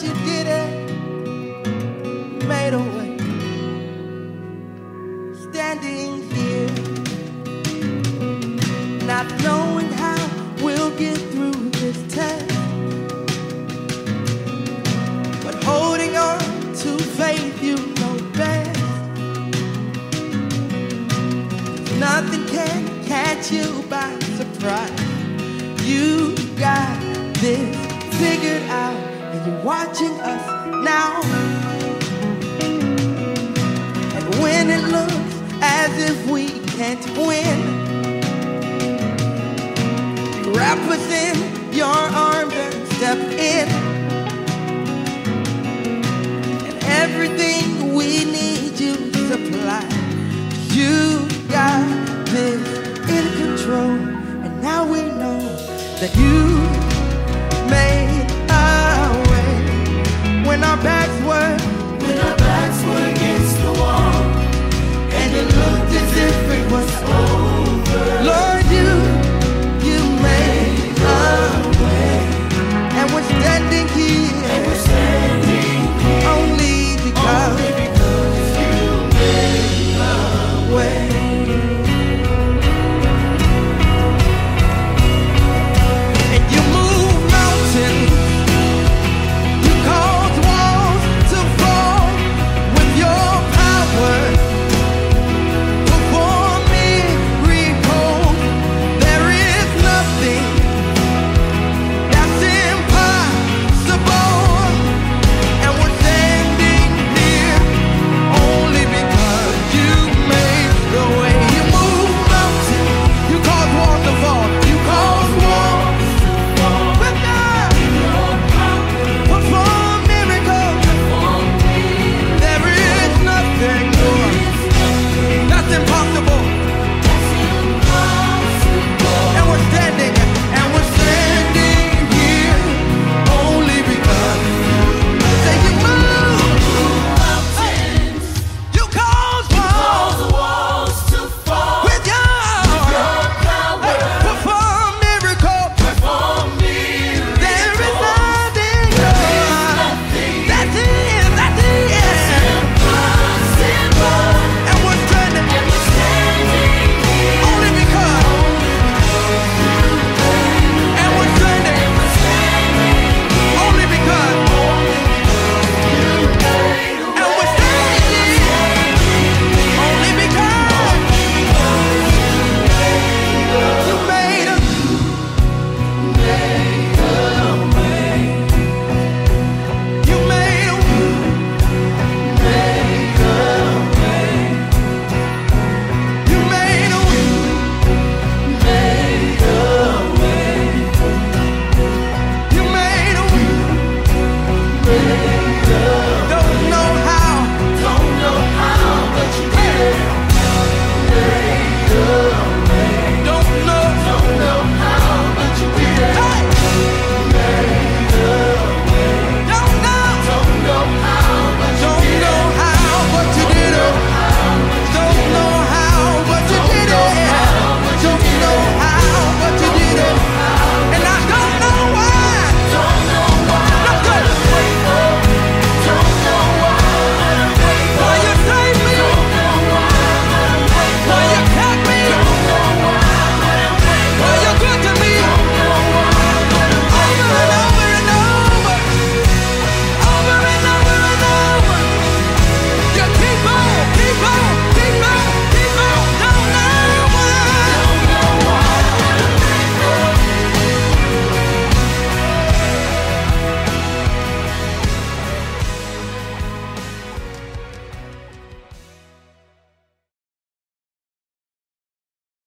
but you did it, made a way. Standing here, not knowing how we'll get through this test, but holding on to faith you know best. Nothing can catch you by surprise. You got this figured out, and you're watching us now. And when it looks as if we can't win, you wrap us in your arms and step in. And everything we need you supply. You got this in control, and now we know that you